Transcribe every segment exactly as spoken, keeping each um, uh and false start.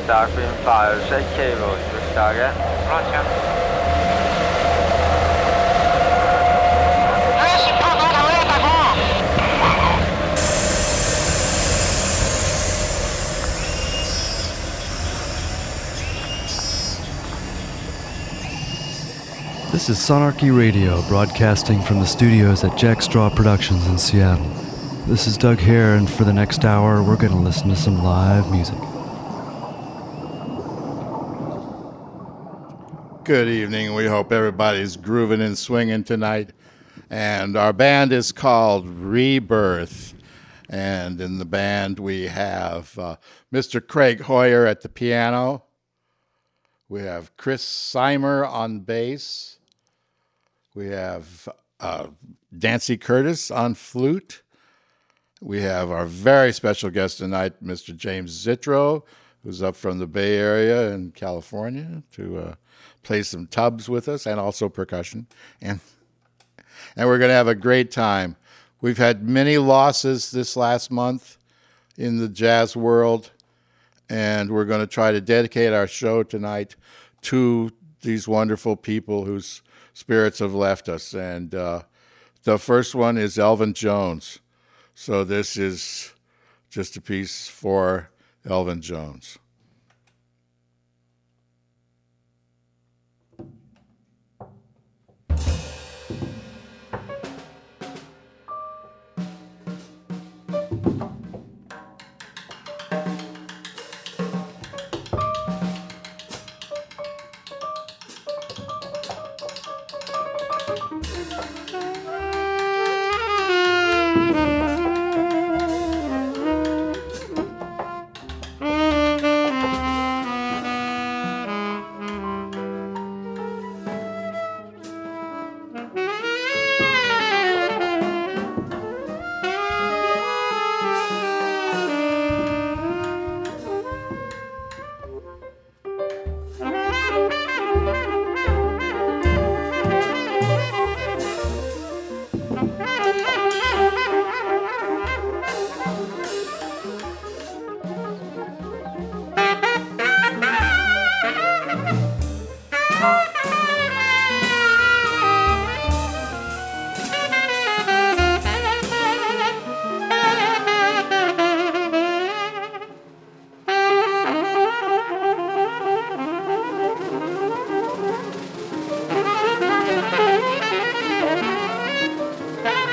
Darkwing five, set cable to target. Roger. This is Sonarchy Radio, broadcasting from the studios at Jack Straw Productions in Seattle. This is Doug Hare, and for the next hour, we're going to listen to some live music. Good evening. We hope everybody's grooving and swinging tonight. And our band is called Rebirth. And in the band, we have uh, Mister Craig Hoyer at the piano. We have Chris Seimer on bass. We have uh, Dancy Curtis on flute. We have our very special guest tonight, Mister James Zitro, who's up from the Bay Area in California to uh, play some tubs with us and also percussion. And, and we're going to have a great time. We've had many losses this last month in the jazz world, and we're going to try to dedicate our show tonight to these wonderful people whose spirits have left us. And uh, the first one is Elvin Jones. So this is just a piece for Elvin Jones. Thank you.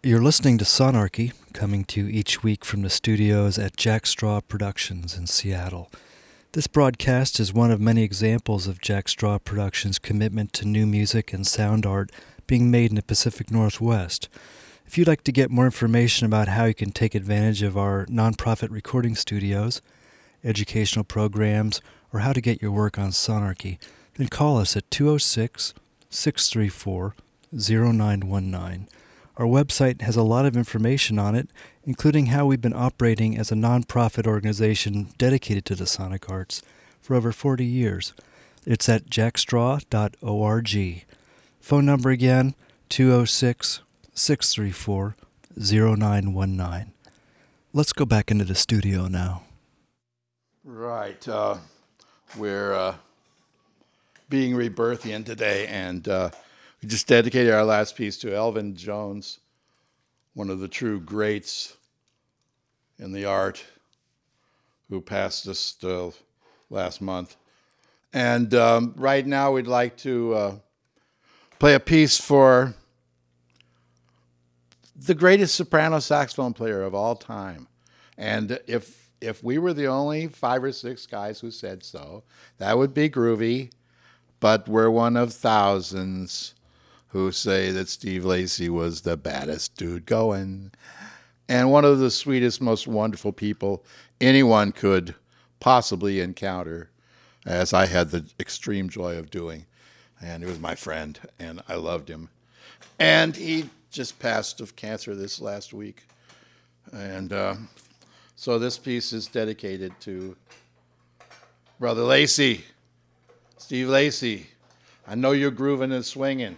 You're listening to Sonarchy, coming to you each week from the studios at Jack Straw Productions in Seattle. This broadcast is one of many examples of Jack Straw Productions' commitment to new music and sound art being made in the Pacific Northwest. If you'd like to get more information about how you can take advantage of our nonprofit recording studios, educational programs, or how to get your work on Sonarchy, then call us at two oh six, six three four, oh nine one nine. Our website has a lot of information on it, including how we've been operating as a nonprofit organization dedicated to the sonic arts for over forty years. It's at jackstraw dot org. Phone number again, two oh six, six three four, oh nine one nine. Let's go back into the studio now. Right. Uh, we're uh, being rebirthian today, and uh, we just dedicated our last piece to Elvin Jones, one of the true greats in the art, who passed us uh, last month. And um, right now we'd like to uh, play a piece for the greatest soprano saxophone player of all time. And if if we were the only five or six guys who said so, that would be groovy. But we're one of thousands who say that Steve Lacy was the baddest dude going, and one of the sweetest, most wonderful people anyone could possibly encounter, as I had the extreme joy of doing. And he was my friend, and I loved him. And he just passed of cancer this last week. And uh, so this piece is dedicated to Brother Lacy, Steve Lacy. I know you're grooving and swinging.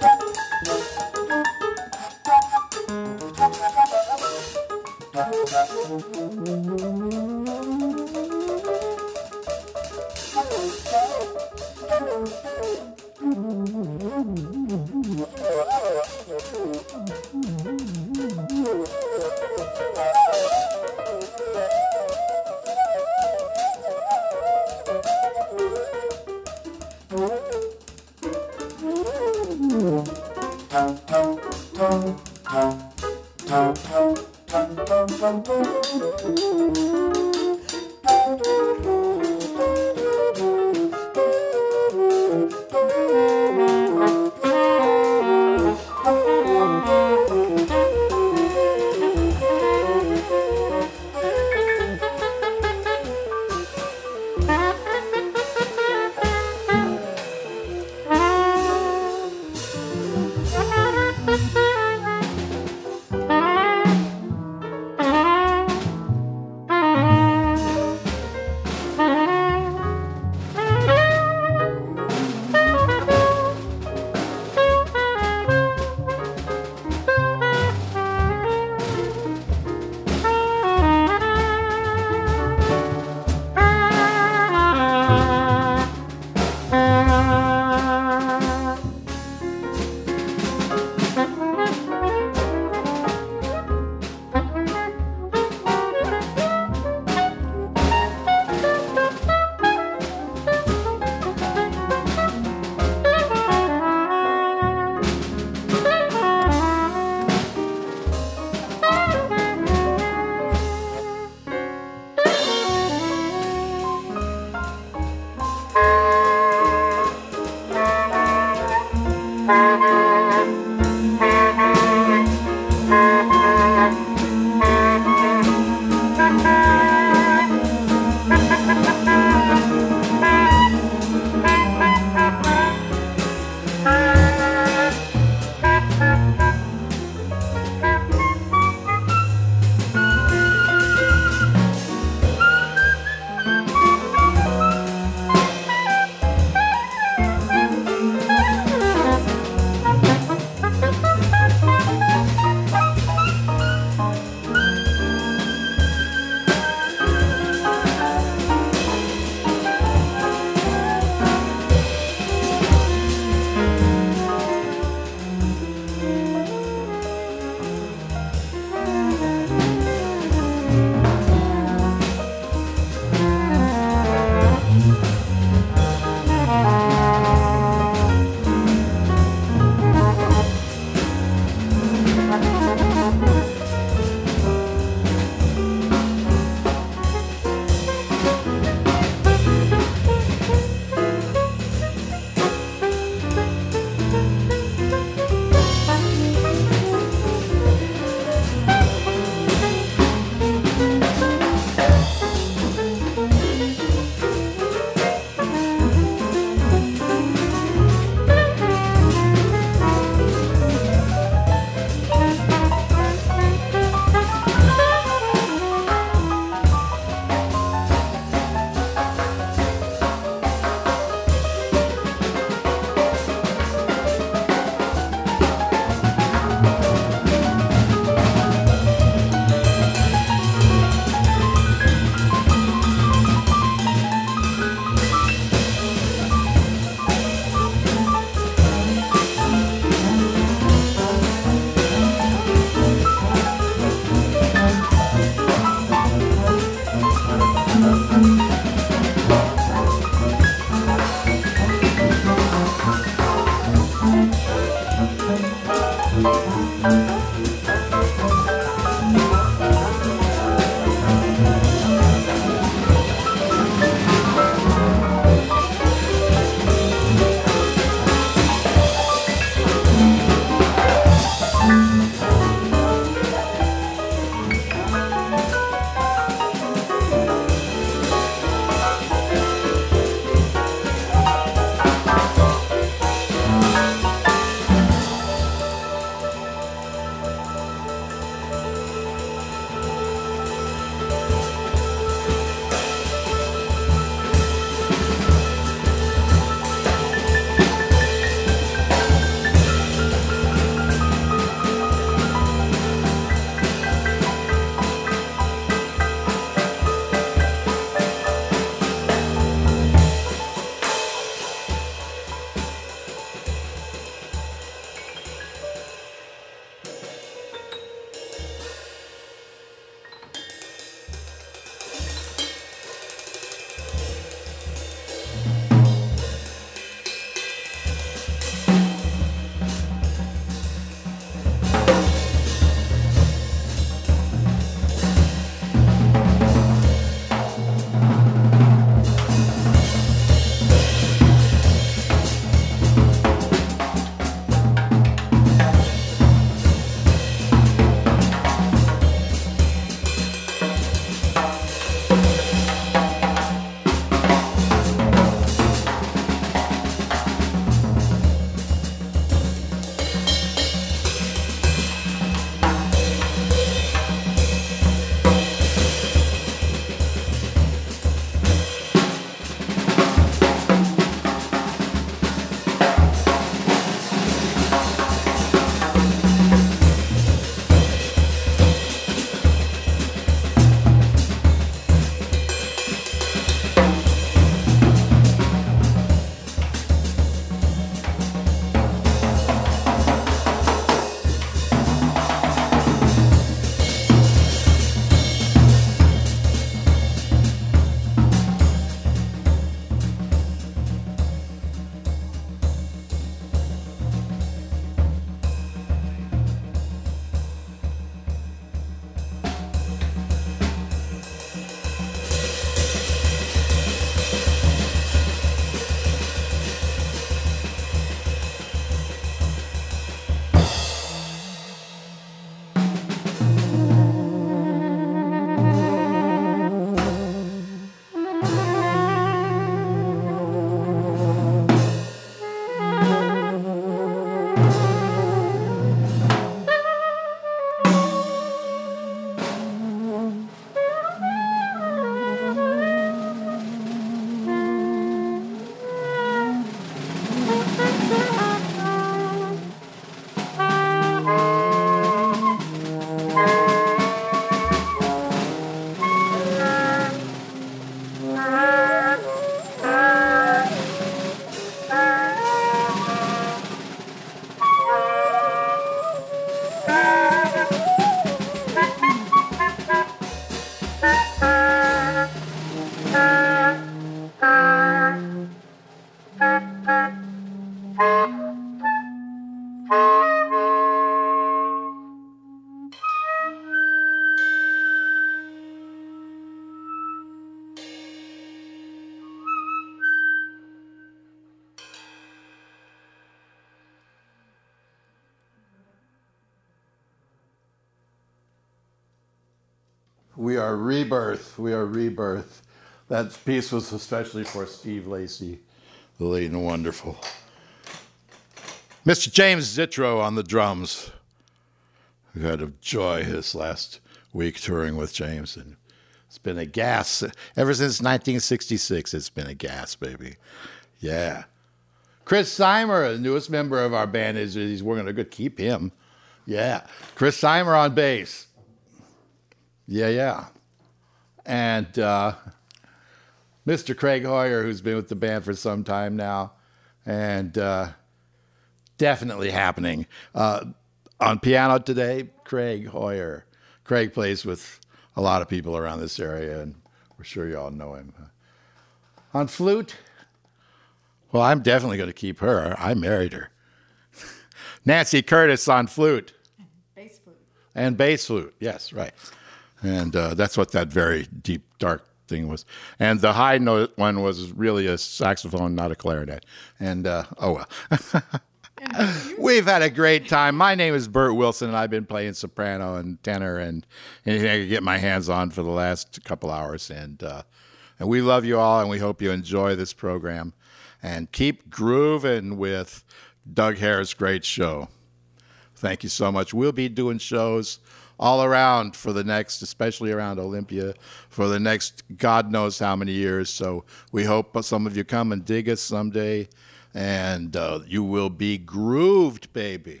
we are Rebirth. We are Rebirth. That piece was especially for Steve Lacy, the late and wonderful. Mister James Zitro on the drums. We had a joy this last week touring with James, and it's been a gas. Ever since nineteen sixty-six, it's been a gas, baby. Yeah. Chris Seimer, the newest member of our band, is he's we're gonna keep him. Yeah. Chris Seimer on bass. Yeah, yeah. And uh, Mister Craig Hoyer, who's been with the band for some time now, and uh, definitely happening. Uh, on piano today, Craig Hoyer. Craig plays with a lot of people around this area, and we're sure you all know him. On flute, well, I'm definitely going to keep her. I married her. Nancy Curtis on flute. Bass flute. And bass flute, yes, right. And uh, that's what that very deep, dark thing was. And the high note one was really a saxophone, not a clarinet. And, uh, oh well. We've had a great time. My name is Bert Wilson, and I've been playing soprano and tenor and anything I could get my hands on for the last couple hours. And, uh, and we love you all, and we hope you enjoy this program. And keep grooving with Doug Hare's great show. Thank you so much. We'll be doing shows all around for the next, especially around Olympia, for the next God knows how many years. So we hope some of you come and dig us someday, and uh, you will be grooved, baby.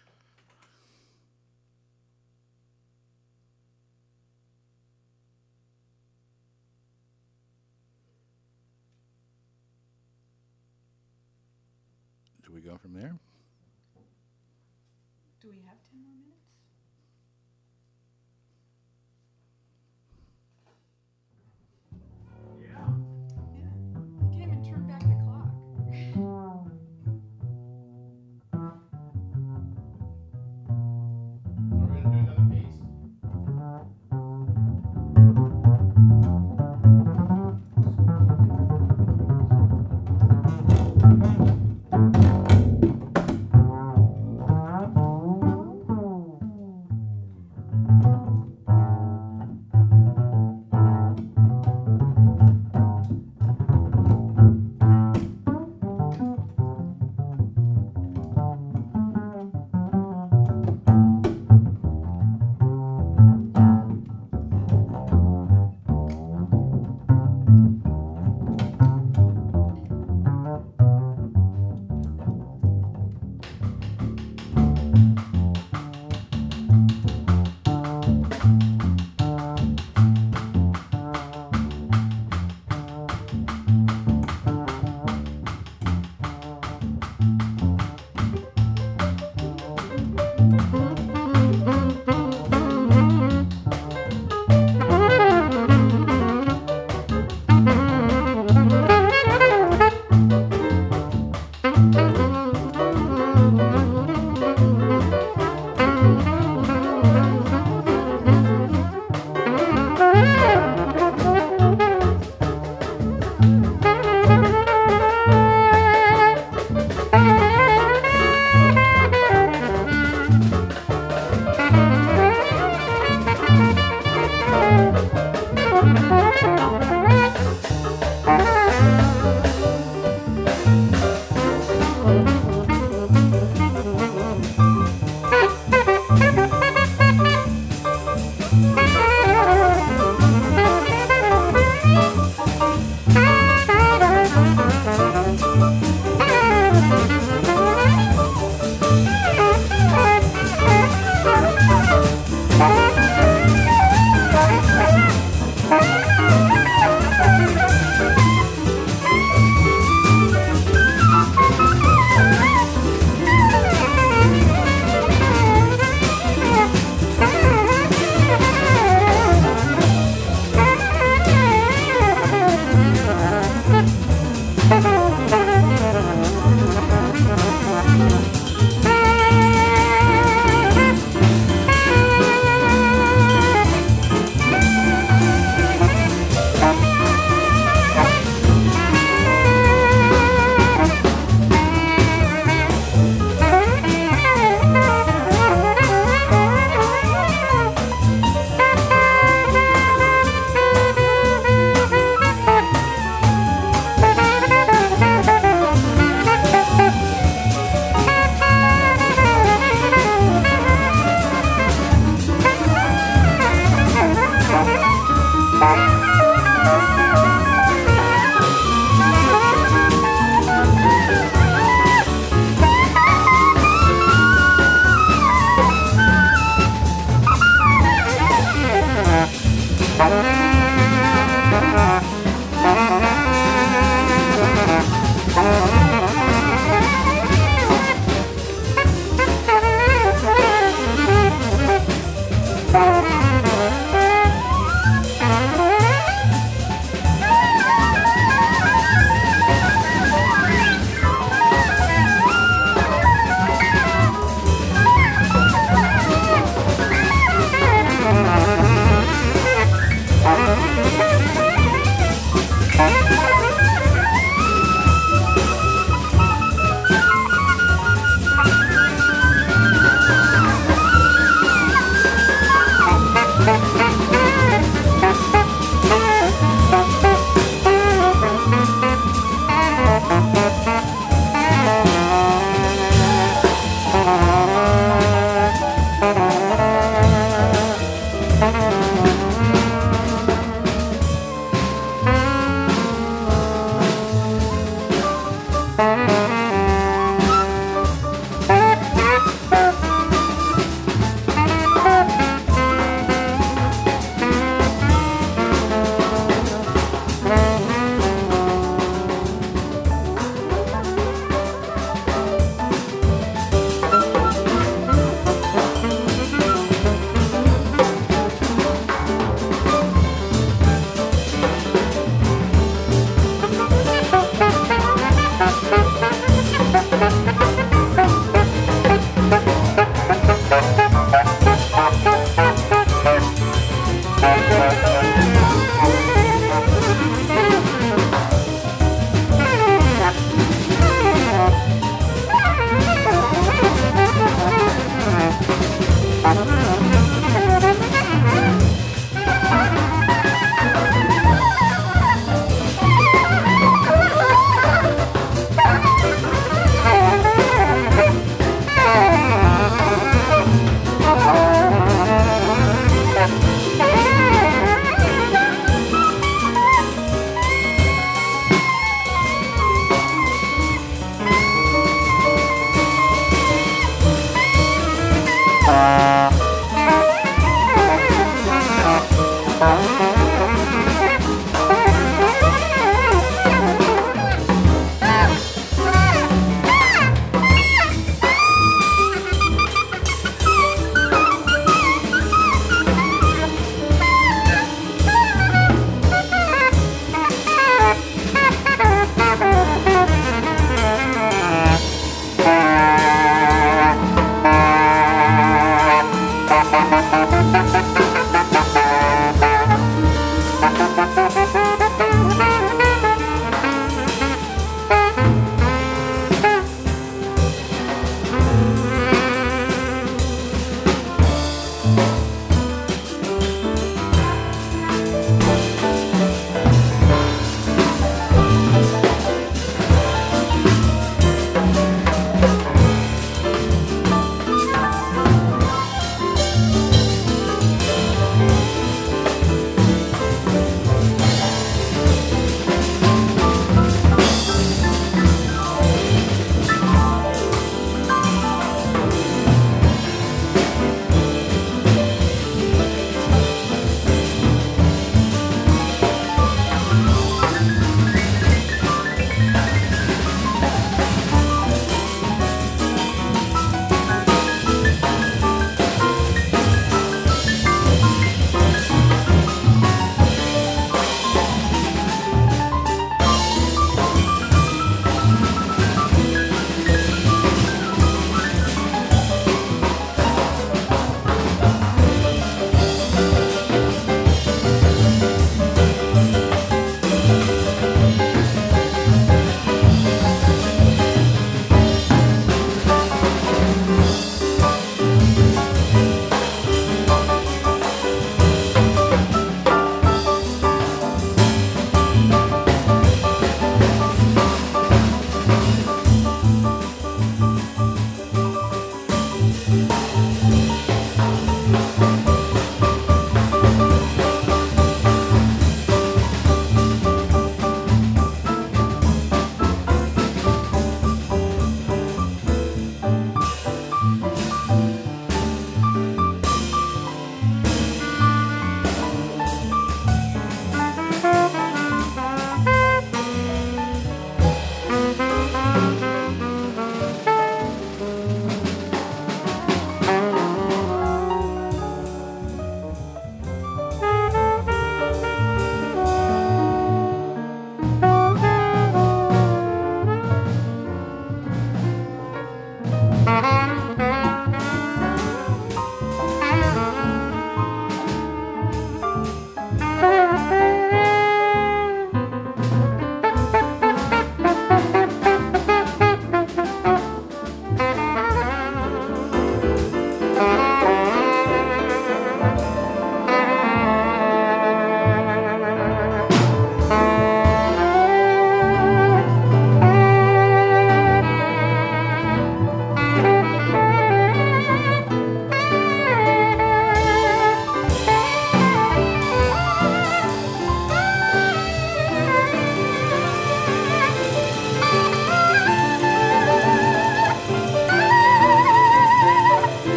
Do we go from there? Do we have ten more minutes? Yeah. Yeah. You can't even turn back the clock. We're going to do another piece.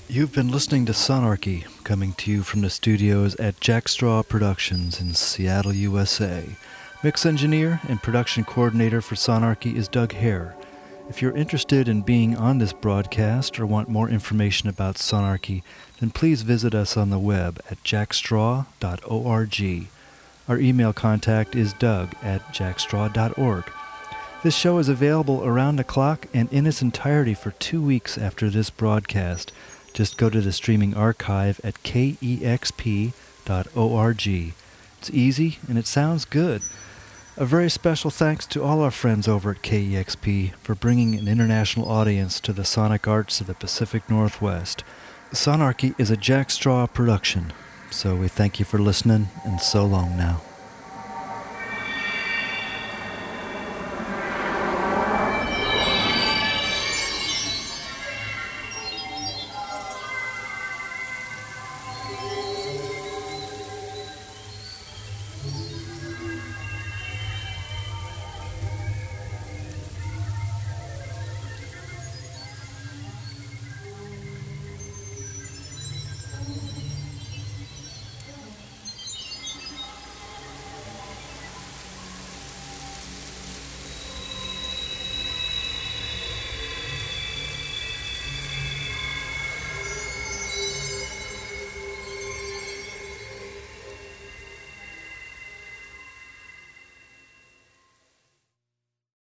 You've been listening to Sonarchy, coming to you from the studios at Jack Straw Productions in Seattle, U S A. Mix engineer and production coordinator for Sonarchy is Doug Hare. If you're interested in being on this broadcast or want more information about Sonarchy, then please visit us on the web at jackstraw dot org. Our email contact is doug at jackstraw dot org. This show is available around the clock and in its entirety for two weeks after this broadcast. Just go to the streaming archive at k e x p dot org. It's easy and it sounds good. A very special thanks to all our friends over at K E X P for bringing an international audience to the sonic arts of the Pacific Northwest. Sonarchy is a Jack Straw production, so we thank you for listening, and so long now.